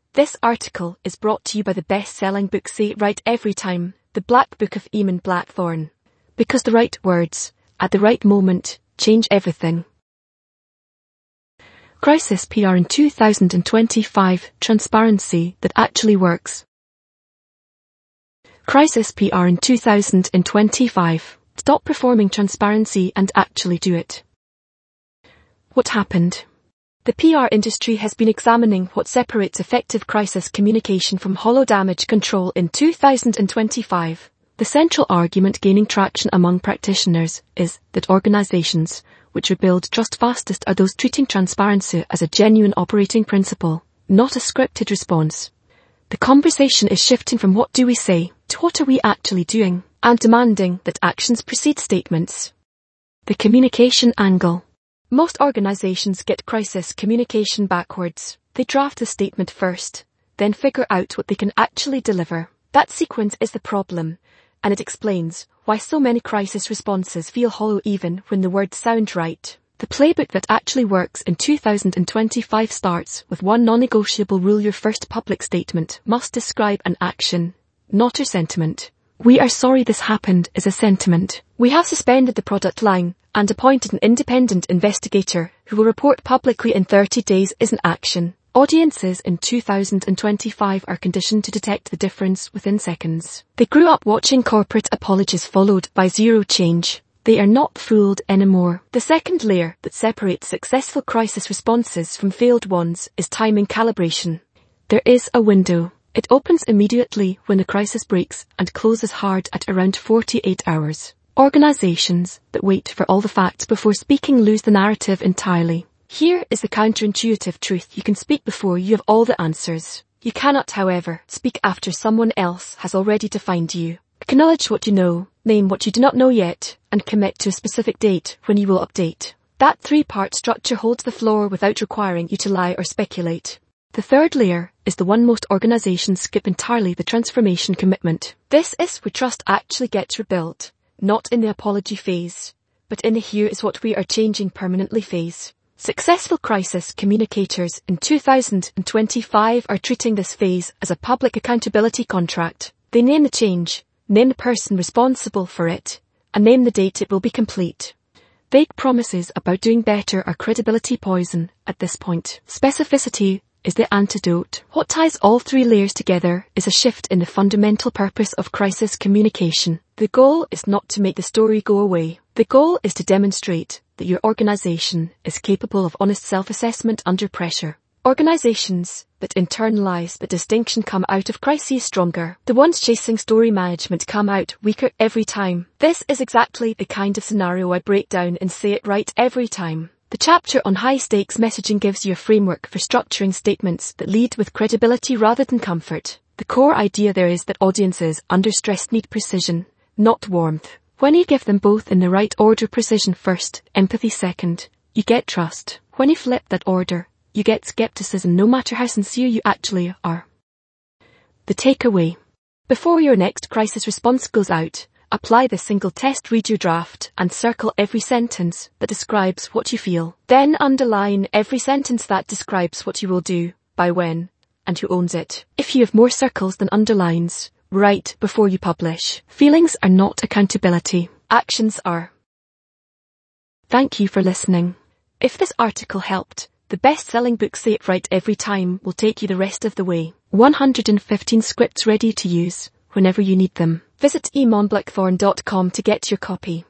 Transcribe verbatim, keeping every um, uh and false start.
This article is brought to you by the best-selling book Say It Right Every Time, The Black Book of Eamon Blackthorne. Because the right words, at the right moment, change everything. Crisis P R in two thousand twenty-five, transparency that actually works. Crisis P R in two thousand twenty-five. Stop performing transparency and actually do it. What happened? The P R industry has been examining what separates effective crisis communication from hollow damage control in two thousand twenty-five. The central argument gaining traction among practitioners is that organizations which rebuild trust fastest are those treating transparency as a genuine operating principle, not a scripted response. The conversation is shifting from what do we say to what are we actually doing, and demanding that actions precede statements. The communication angle. Most organizations get crisis communication backwards. They draft a statement first, then figure out what they can actually deliver. That sequence is the problem, and it explains why so many crisis responses feel hollow even when the words sound right. The playbook that actually works in two thousand twenty-five starts with one non-negotiable rule: your first public statement must describe an action, not a sentiment. "We are sorry this happened" is a sentiment. "We have suspended the product line and appointed an independent investigator who will report publicly in thirty days is an action. Audiences in two thousand twenty-five are conditioned to detect the difference within seconds. They grew up watching corporate apologies followed by zero change. They are not fooled anymore. The second layer that separates successful crisis responses from failed ones is timing calibration. There is a window. It opens immediately when the crisis breaks and closes hard at around forty-eight hours. Organizations that wait for all the facts before speaking lose the narrative entirely. Here is the counterintuitive truth: you can speak before you have all the answers. You cannot, however, speak after someone else has already defined you. Acknowledge what you know, name what you do not know yet, and commit to a specific date when you will update. That three-part structure holds the floor without requiring you to lie or speculate. The third layer is the one most organizations skip entirely: the transformation commitment. This is where trust actually gets rebuilt, not in the apology phase, but in the here is what we are changing permanently phase. Successful crisis communicators in two thousand twenty-five are treating this phase as a public accountability contract. They name the change, name the person responsible for it, and name the date it will be complete. Vague promises about doing better are credibility poison at this point. Specificity is the antidote. What ties all three layers together is a shift in the fundamental purpose of crisis communication. The goal is not to make the story go away. The goal is to demonstrate that your organization is capable of honest self-assessment under pressure. Organizations that internalize the distinction come out of crises stronger. The ones chasing story management come out weaker every time. This is exactly the kind of scenario I break down in Say It Right Every Time. The chapter on high-stakes messaging gives you a framework for structuring statements that lead with credibility rather than comfort. The core idea there is that audiences under stress need precision, not warmth. When you give them both in the right order, precision first, empathy second, you get trust. When you flip that order, you get skepticism no matter how sincere you actually are. The takeaway. Before your next crisis response goes out, apply this single test: read your draft and circle every sentence that describes what you feel. Then underline every sentence that describes what you will do, by when, and who owns it. If you have more circles than underlines, write before you publish. Feelings are not accountability. Actions are. Thank you for listening. If this article helped, the best-selling book Say It Right Every Time will take you the rest of the way. one hundred fifteen scripts ready to use whenever you need them. Visit eamon blackthorne dot com to get your copy.